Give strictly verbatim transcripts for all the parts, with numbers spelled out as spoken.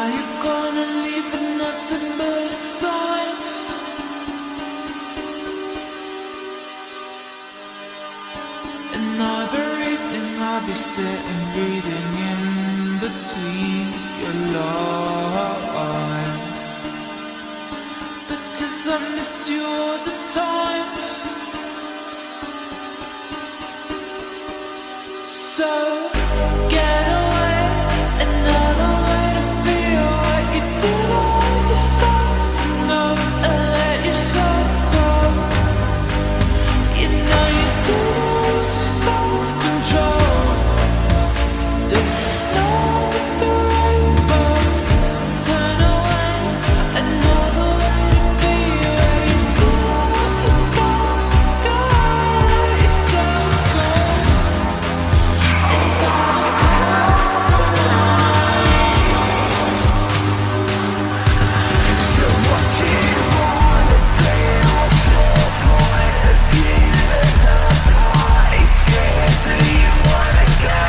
now you're gonna leave with nothing but a sign. Another evening I'll be sitting reading in between your lines, because I miss you all the time. So get away, another way to feel what you did on yourself, to know and let yourself go. You know you did lose your self-control. There's snow with the rainbow. Turn away, another way to be where you did on yourself, to go, let yourself go. Is that so what do you wanna play? What's your point of view? There's a party scared. Do you wanna go?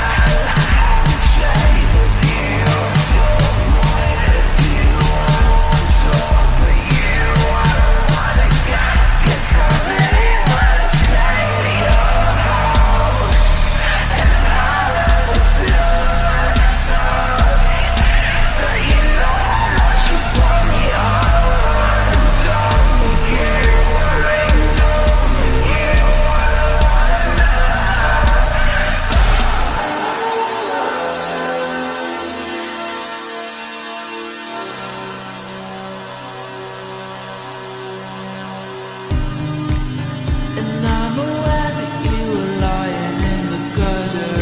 Shame of you. What's your point of view? I want some for you. I don't wanna go, 'cause I really wanna stay at your house. And I love you like sorry, but you know how much you brought me on. Don't you worry, don't you wanna And I'm aware that you were lying in the gutter,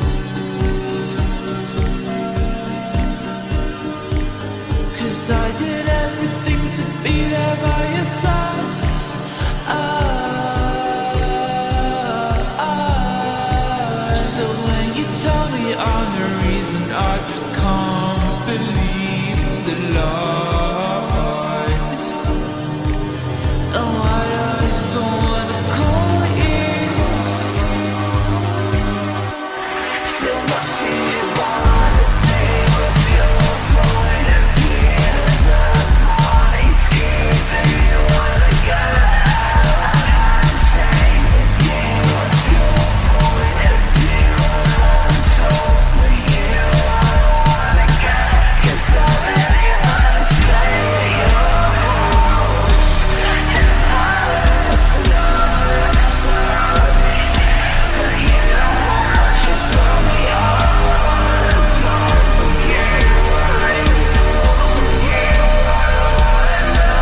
'cause I did everything to be there by your side. Ah, ah. So when you tell me I'm the reason, I just can't believe the lies. Oh, why do I so wanna call you? So what do you wanna do? What's your point of view? The party's scared. Do you wanna go? Shame of you. What's your point of view? I want some for you. I don't wanna go, 'cause I really wanna stay at your house. And I love you like sorry, but you know how much you brought me on. Don't you worry, don't you, I don't wanna know.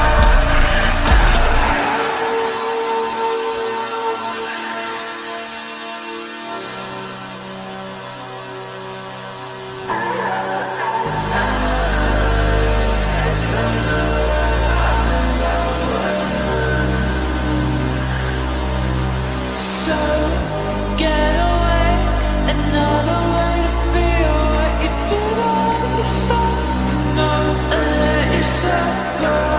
So get away, another way to feel what you did on yourself, to know and let yourself go.